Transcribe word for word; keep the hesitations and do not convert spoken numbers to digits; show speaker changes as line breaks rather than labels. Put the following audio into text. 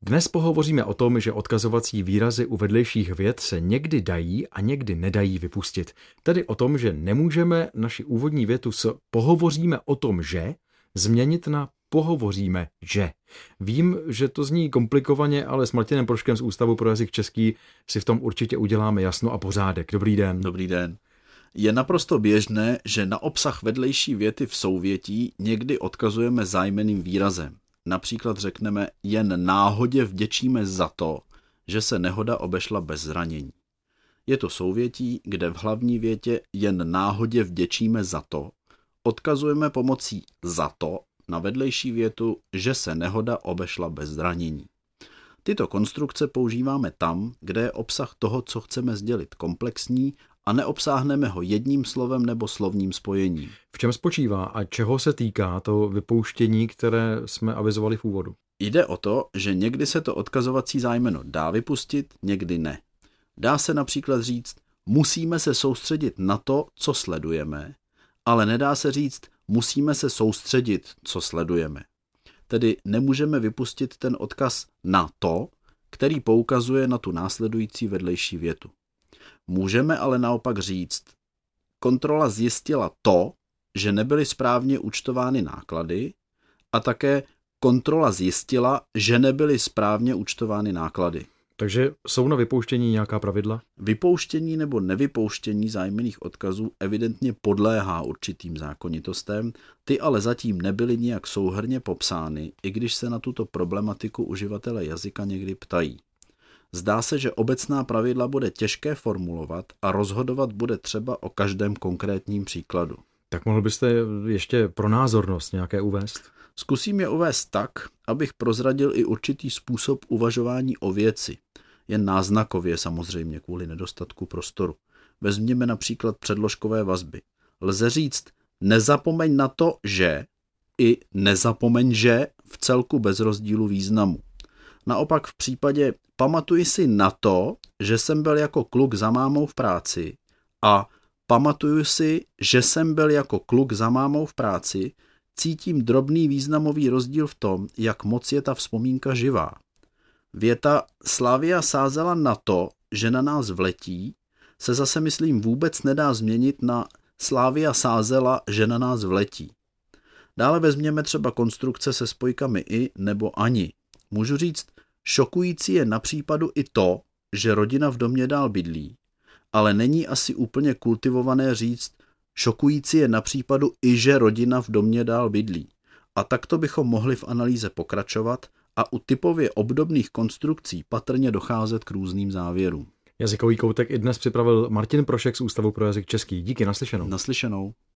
Dnes pohovoříme o tom, že odkazovací výrazy u vedlejších vět se někdy dají a někdy nedají vypustit. Tedy o tom, že nemůžeme naši úvodní větu s pohovoříme o tom, že změnit na pohovoříme, že. Vím, že to zní komplikovaně, ale s Martinem Proškem z Ústavu pro jazyk český si v tom určitě uděláme jasno a pořádek. Dobrý den.
Dobrý den. Je naprosto běžné, že na obsah vedlejší věty v souvětí někdy odkazujeme zájmenným výrazem. Například řekneme, jen náhodě vděčíme za to, že se nehoda obešla bez zranění. Je to souvětí, kde v hlavní větě jen náhodě vděčíme za to, odkazujeme pomocí za to na vedlejší větu, že se nehoda obešla bez zranění. Tyto konstrukce používáme tam, kde je obsah toho, co chceme sdělit, komplexní a neobsáhneme ho jedním slovem nebo slovním spojením.
V čem spočívá a čeho se týká to vypouštění, které jsme avizovali v úvodu?
Jde o to, že někdy se to odkazovací zájmeno dá vypustit, někdy ne. Dá se například říct, musíme se soustředit na to, co sledujeme, ale nedá se říct, musíme se soustředit, co sledujeme. Tedy nemůžeme vypustit ten odkaz na to, který poukazuje na tu následující vedlejší větu. Můžeme ale naopak říct, kontrola zjistila to, že nebyly správně účtovány náklady, a také kontrola zjistila, že nebyly správně účtovány náklady.
Takže jsou na vypouštění nějaká pravidla?
Vypouštění nebo nevypouštění zájmenných odkazů evidentně podléhá určitým zákonitostem, ty ale zatím nebyly nijak souhrnně popsány, i když se na tuto problematiku uživatelé jazyka někdy ptají. Zdá se, že obecná pravidla bude těžké formulovat a rozhodovat bude třeba o každém konkrétním příkladu.
Tak mohl byste ještě pro názornost nějaké uvést?
Zkusím je uvést tak, abych prozradil i určitý způsob uvažování o věci. Jen náznakově samozřejmě kvůli nedostatku prostoru. Vezměme například předložkové vazby. Lze říct nezapomeň na to, že i nezapomeň, že v celku bez rozdílu významu. Naopak v případě pamatuji si na to, že jsem byl jako kluk za mámou v práci a pamatuju si, že jsem byl jako kluk za mámou v práci, cítím drobný významový rozdíl v tom, jak moc je ta vzpomínka živá. Věta Slavia sázela na to, že na nás vletí, se zase myslím vůbec nedá změnit na Slavia sázela, že na nás vletí. Dále vezměme třeba konstrukce se spojkami i nebo ani. Můžu říct, šokující je na případu i to, že rodina v domě dál bydlí, ale není asi úplně kultivované říct, šokující je na případu i, že rodina v domě dál bydlí. A takto bychom mohli v analýze pokračovat a u typově obdobných konstrukcí patrně docházet k různým závěrům.
Jazykový koutek i dnes připravil Martin Prošek z Ústavu pro jazyk český. Díky, naslyšenou.
Naslyšenou.